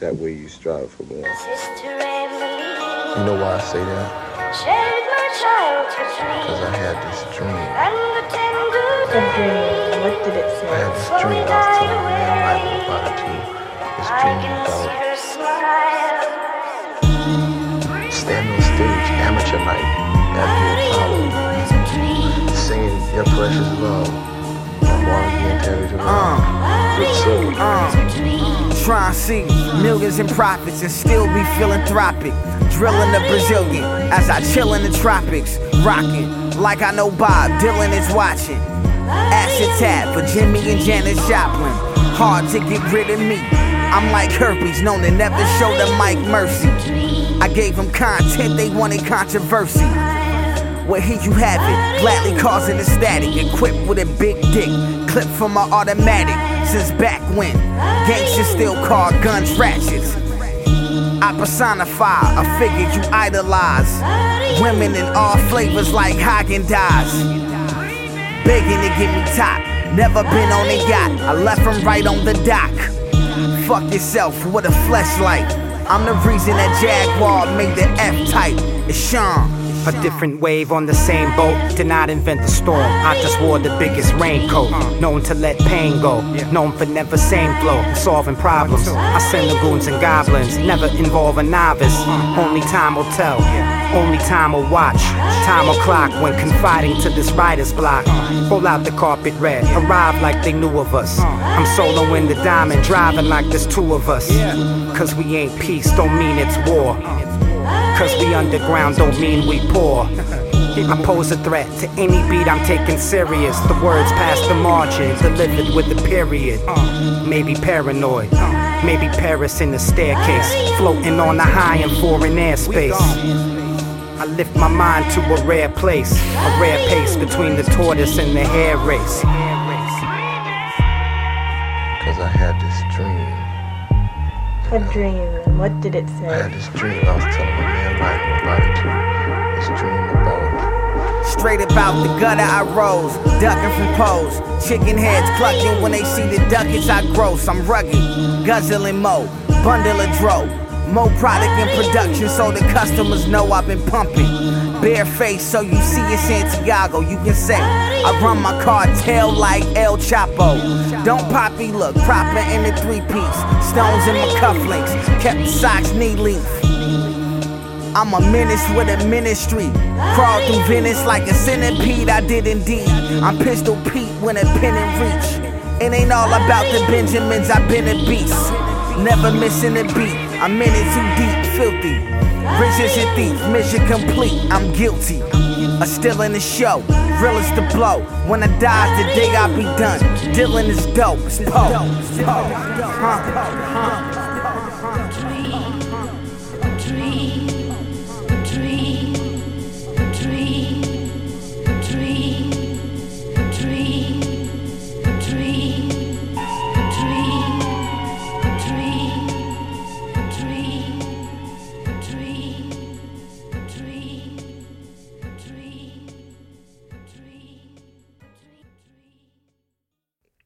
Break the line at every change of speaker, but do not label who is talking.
That way you strive for more. You know why I say that? Because I had this dream.
A dream. What did it say?
I had this dream. I was telling me and Mike about it too. This dream about standing on stage, amateur night, at the Apollo, singing Your Precious Love.
Try and see millions in profits and still be philanthropic. Drilling the Brazilian as I chill in the tropics. Rocking like I know Bob Dylan is watching. Acid tap for Jimmy and Janis Joplin. Hard to get rid of me. I'm like herpes, known to never show the mic mercy. I gave them content, they wanted controversy. Well, here you have it, gladly causing a static. Equipped with a big dick, clip from my automatic. Since back when gangsters still call guns ratchets. I personify a figure you idolize. Women in all flavors like Haagen-Dazs. Begging to get me top, never been on a yacht. I left from right on the dock. Fuck yourself with a fleshlight. I'm the reason that Jaguar made the F-type. It's Sean.
A different wave on the same boat. Did not invent the storm. I just wore the biggest raincoat. Known to let pain go. Known for never same flow. And solving problems. I send the goons and goblins. Never involve a novice. Only time will tell. Only time will watch. Time will clock when confiding to this writer's block. Roll out the carpet red. Arrive like they knew of us. I'm soloing the diamond. Driving like there's two of us. Cause we ain't peace. Don't mean it's war. Cause we underground don't mean we poor. I pose a threat to any beat I'm taking serious. The words past the margin, delivered with a period. Maybe paranoid, maybe Paris in the staircase. Floating on a high in foreign airspace. I lift my mind to a rare place. A rare pace between the tortoise and the hare race.
Cause I had this dream.
A dream. What did it say?
I had this dream. I was telling my man Mike about it too. This dream about
straight about the gutter I rose, ducking from poles. Chicken heads clucking when they see the ducats I gross. I'm rugged, guzzling mo, bundle of dro. More product in production so the customers know I've been pumping. Bare face so you see it's Santiago. You can say I run my cartel like El Chapo. Don't poppy look, proper in the three-piece. Stones in my cufflinks, kept the socks knee length. I'm a menace with a ministry. Crawl through Venice like a centipede, I did indeed. I'm Pistol Pete when a pen in reach. It ain't all about the Benjamins, I've been a beast. Never missing a beat, I'm in it too deep, filthy. Rich as a thief, mission complete, I'm guilty. Still in the show, real as the blow. When I die, the day I'll be done. Dylan is dope, it's Poe.